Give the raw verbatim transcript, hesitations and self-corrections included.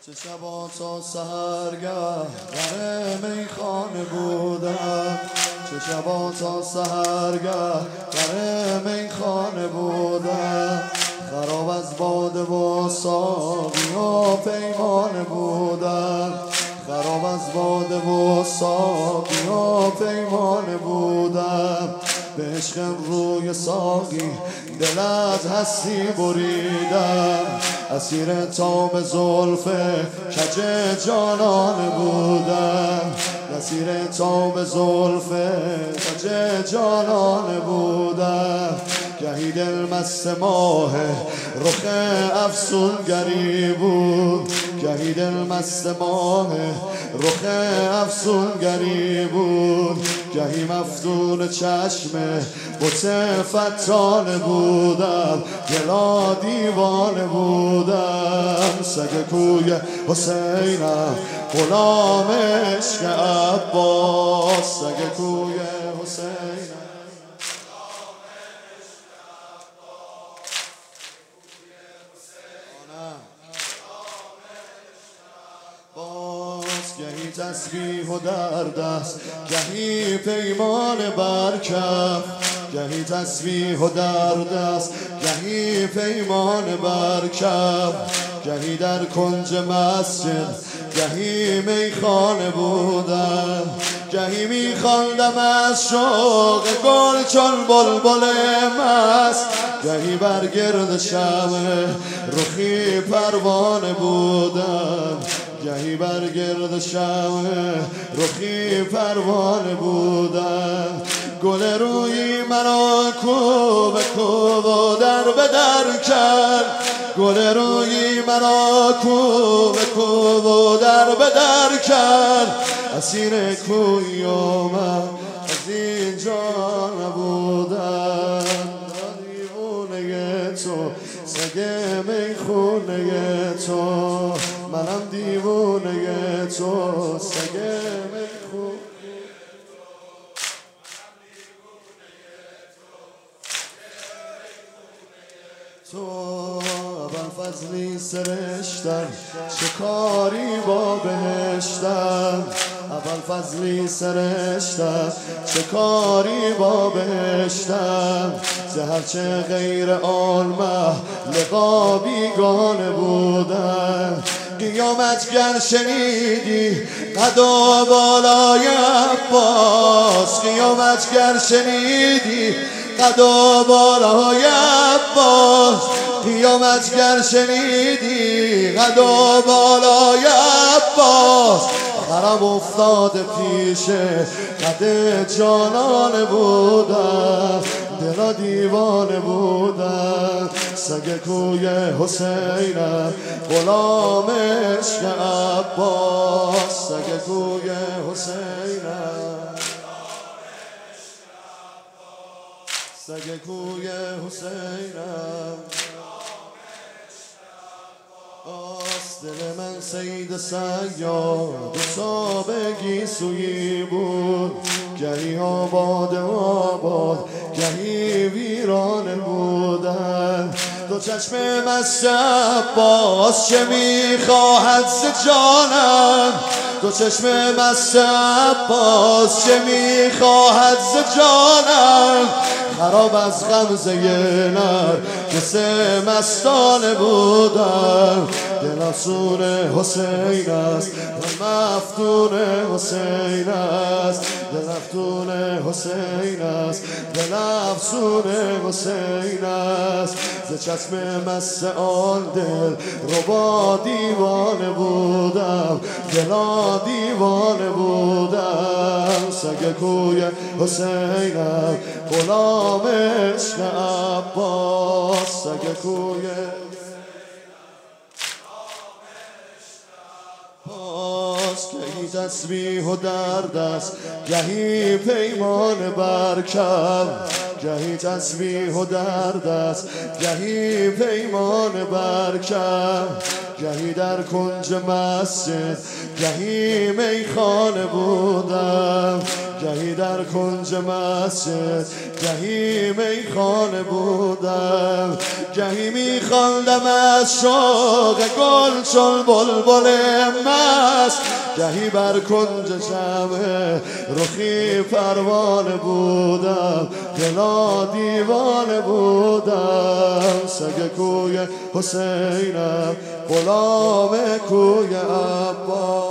چه شبا تا سحرگه در میخانه بودم، چه شبا تا سحرگه در میخانه بودم، خراب از باده و ساقی و پیمانه بودم، خراب از باده و ساقی و پیمانه بودم، به عشق روی ساقی دل از هستی بریدم، اسیر تاب زلف کج جانانه بودم، اسیر تاب زلف کج جانانه بودم، گهی دل مست ماه رخ افسونگری بود، گهی دل مست ماه رخ افسونگری بود، گهی مفتون چشم بت فتانه بودم، دلا دیوانه بودم، سگ کوی حسینم غلام عشق عباس، سگ کوی حسینم گهی تسبیح و در دست گهی پیمان برکف، گهی تسبیح و در دست گهی پیمان برکف، گهی در کنج مسجد گهی میخانه بودم، گهی میخواندم از شوق گل چون بلبل مست، گهی بر گرد شمع رخی پروانه بودم، گهی بر گرد شمع رخی پروانه بودم، گل روی مرا کو به کو و در به در کرد، گل روی مرا کو به کو و در به در کرد، اسیر کوی و من از اینجا نبودم، دیوونه تو سگ میخونه تو، منم دیوونه تو سگ میخونه تو، ابوالفضلی سرشتم چه کاری با بهشتم، ابوالفضلی سرشتم چه کاری با بهشتم، زهر چه غیر آن لقا بیگانه بودم، قیامت گر شنیدی قد و بالای عباس، قیامت گر شنیدی قد و بالای عباس، قیامت گر شنیدی قد و بالای عباس، خراب افتاده پیش قد جانانه بودم، دلا دیوانه بودم، سگ کوی حسینم غلام عشق عباس، سگ کوی حسینم، سگ کوی حسینم آس، دل من سید صیاد و سابقی سویی بود، گهی آباد و آباد گهی ویرانه بودن، دو چشم مست عباس چه میخواهد ز جانم، دو چشم مست عباس چه میخواهد ز جانم، خراب از غمزه نر کسه مستانه بودم، دل افسون حسین است و مفتون حسین است، دل افسون حسین است دل افسون حسین است، ز چشم مست آن دل ربا دیوانه بودم، دلا دیوانه بودم، سگ کوی حسینم غلام عشق عباس، سگ کوی گهی تسبیح و در دست گهی پیمان برکف، گهی تسبیح و در دست گهی پیمان برکف، گهی در کنج مسجد گهی میخانه بودم، گهی در کنج مسجد گهی میخانه بودم، گهی میخواندم از شوق گل چون بلبل مست، گهی بر کنج شمع رخی پروانه بودم، دلا دیوانه بودم. سگ کوی حسینم غلام کوی عباس.